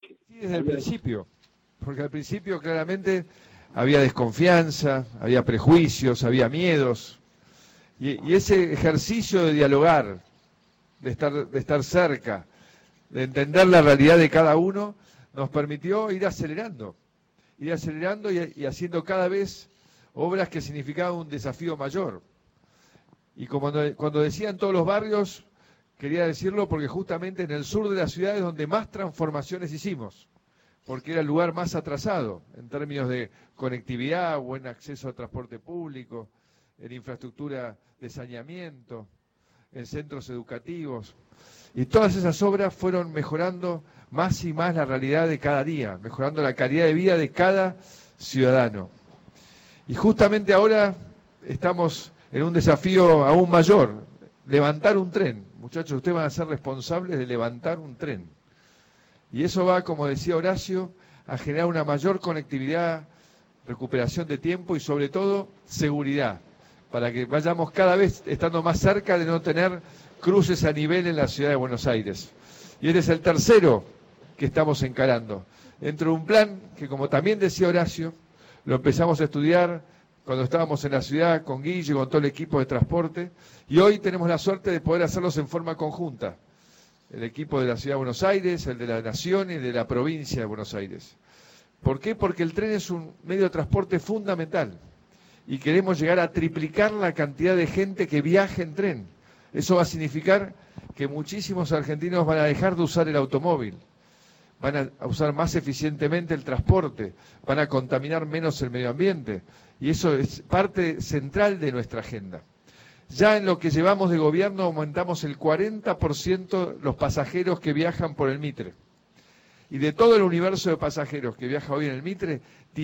Sí, desde el principio, porque al principio claramente había desconfianza, había prejuicios, había miedos, y ese ejercicio de dialogar, de estar cerca, de entender la realidad de cada uno, nos permitió ir acelerando y haciendo cada vez obras que significaban un desafío mayor. Y como cuando decían todos los barrios, quería decirlo porque justamente en el sur de la ciudad es donde más transformaciones hicimos, porque era el lugar más atrasado en términos de conectividad, buen acceso al transporte público, en infraestructura de saneamiento, en centros educativos. Y todas esas obras fueron mejorando más y más la realidad de cada día, mejorando la calidad de vida de cada ciudadano. Y justamente ahora estamos en un desafío aún mayor, levantar un tren. Muchachos, ustedes van a ser responsables de levantar un tren. Y eso va, como decía Horacio, a generar una mayor conectividad, recuperación de tiempo y sobre todo seguridad, para que vayamos cada vez estando más cerca de no tener cruces a nivel en la ciudad de Buenos Aires. Y este es el tercero que estamos encarando, dentro de un plan que, como también decía Horacio, lo empezamos a estudiar cuando estábamos en la ciudad con Guille, con todo el equipo de transporte, y hoy tenemos la suerte de poder hacerlos en forma conjunta. El equipo de la Ciudad de Buenos Aires, el de la Nación y el de la provincia de Buenos Aires. ¿Por qué? Porque el tren es un medio de transporte fundamental y queremos llegar a triplicar la cantidad de gente que viaje en tren. Eso va a significar que muchísimos argentinos van a dejar de usar el automóvil, van a usar más eficientemente el transporte, van a contaminar menos el medio ambiente, y eso es parte central de nuestra agenda. Ya en lo que llevamos de gobierno aumentamos el 40% los pasajeros que viajan por el Mitre. Y de todo el universo de pasajeros que viaja hoy en el Mitre,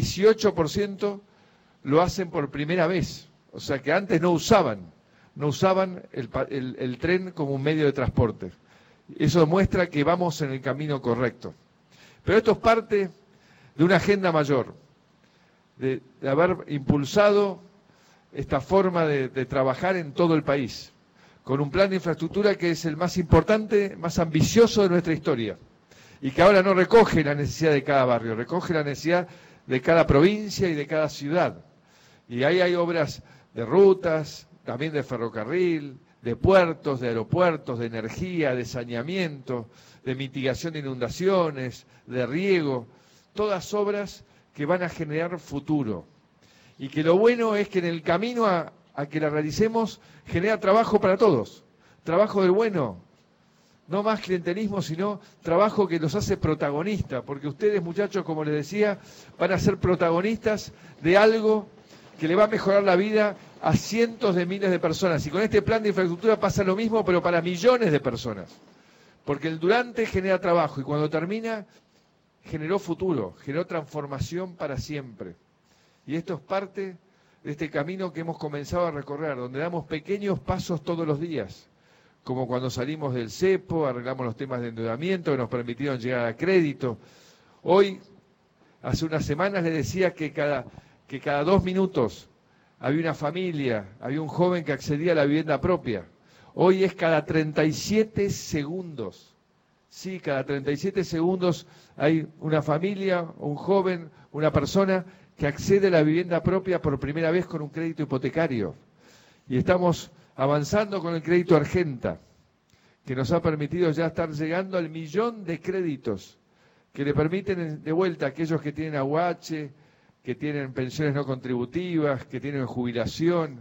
18% lo hacen por primera vez. O sea que antes no usaban el tren como un medio de transporte. Eso demuestra que vamos en el camino correcto. Pero esto es parte de una agenda mayor, de haber impulsado esta forma de trabajar en todo el país, con un plan de infraestructura que es el más importante, más ambicioso de nuestra historia, y que ahora no recoge la necesidad de cada barrio, recoge la necesidad de cada provincia y de cada ciudad. Y ahí hay obras de rutas, también de ferrocarril, de puertos, de aeropuertos, de energía, de saneamiento, de mitigación de inundaciones, de riego, todas obras que van a generar futuro. Y que lo bueno es que en el camino a que la realicemos genera trabajo para todos, trabajo del bueno, no más clientelismo, sino trabajo que los hace protagonistas, porque ustedes, muchachos, como les decía, van a ser protagonistas de algo que le va a mejorar la vida a cientos de miles de personas. Y con este plan de infraestructura pasa lo mismo, pero para millones de personas. Porque el durante genera trabajo y cuando termina generó futuro, generó transformación para siempre. Y esto es parte de este camino que hemos comenzado a recorrer, donde damos pequeños pasos todos los días, como cuando salimos del cepo, arreglamos los temas de endeudamiento que nos permitieron llegar a crédito. Hoy, hace unas semanas les decía que cada 2 minutos había una familia, había un joven que accedía a la vivienda propia. Hoy es cada 37 segundos. Sí, cada 37 segundos hay una familia, un joven, una persona que accede a la vivienda propia por primera vez con un crédito hipotecario. Y estamos avanzando con el crédito Argenta, que nos ha permitido ya estar llegando al 1.000.000 de créditos, que le permiten de vuelta a aquellos que tienen AUH, que tienen pensiones no contributivas, que tienen jubilación,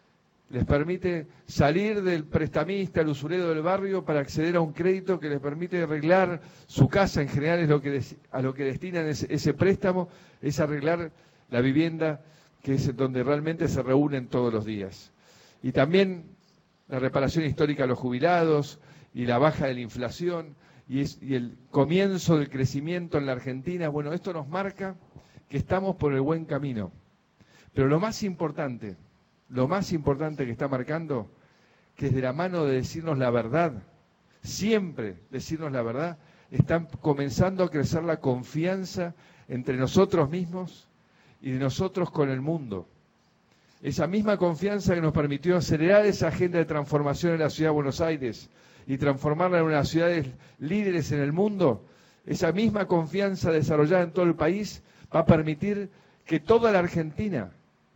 les permite salir del prestamista, el usurero del barrio, para acceder a un crédito que les permite arreglar su casa. En general es a lo que destinan ese préstamo, es arreglar la vivienda, que es donde realmente se reúnen todos los días. Y también la reparación histórica a los jubilados y la baja de la inflación y el comienzo del crecimiento en la Argentina. Bueno, esto nos marca que estamos por el buen camino. Pero lo más importante que está marcando, que es de la mano de decirnos la verdad, siempre decirnos la verdad, está comenzando a crecer la confianza entre nosotros mismos y de nosotros con el mundo. Esa misma confianza que nos permitió acelerar esa agenda de transformación en la ciudad de Buenos Aires y transformarla en una de las ciudades líderes en el mundo, Esa misma confianza desarrollada en todo el país va a permitir que toda la Argentina,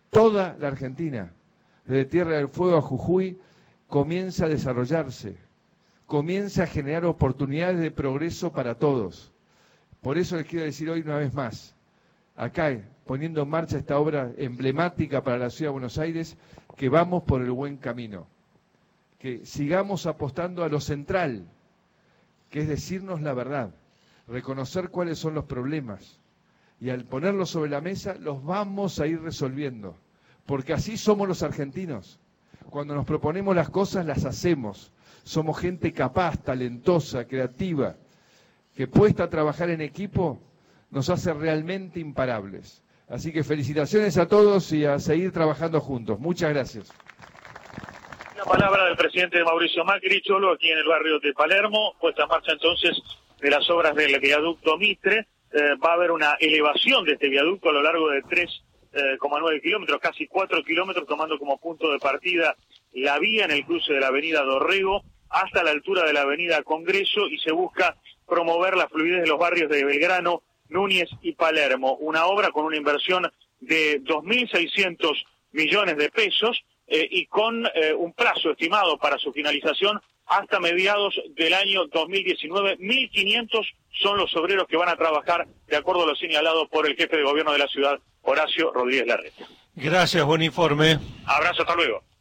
desde Tierra del Fuego a Jujuy, comience a desarrollarse, comience a generar oportunidades de progreso para todos. Por eso les quiero decir hoy una vez más, acá, poniendo en marcha esta obra emblemática para la Ciudad de Buenos Aires, que vamos por el buen camino, que sigamos apostando a lo central, que es decirnos la verdad, reconocer cuáles son los problemas, y al ponerlos sobre la mesa los vamos a ir resolviendo, porque así somos los argentinos. Cuando nos proponemos las cosas, las hacemos. Somos gente capaz, talentosa, creativa, que puesta a trabajar en equipo nos hace realmente imparables. Así que felicitaciones a todos y a seguir trabajando juntos. Muchas gracias. La palabra del presidente Mauricio Macri, Cholo, aquí en el barrio de Palermo, puesta en marcha entonces de las obras del viaducto Mitre. Va a haber una elevación de este viaducto a lo largo de 3,9 kilómetros, casi 4 kilómetros, tomando como punto de partida la vía en el cruce de la avenida Dorrego hasta la altura de la avenida Congreso, y se busca promover la fluidez de los barrios de Belgrano, Núñez y Palermo. Una obra con una inversión de 2.600 millones de pesos y con un plazo estimado para su finalización hasta mediados del año 2019. 1.500 son los obreros que van a trabajar, de acuerdo a lo señalado por el jefe de gobierno de la ciudad, Horacio Rodríguez Larreta. Gracias, buen informe. Abrazo, hasta luego.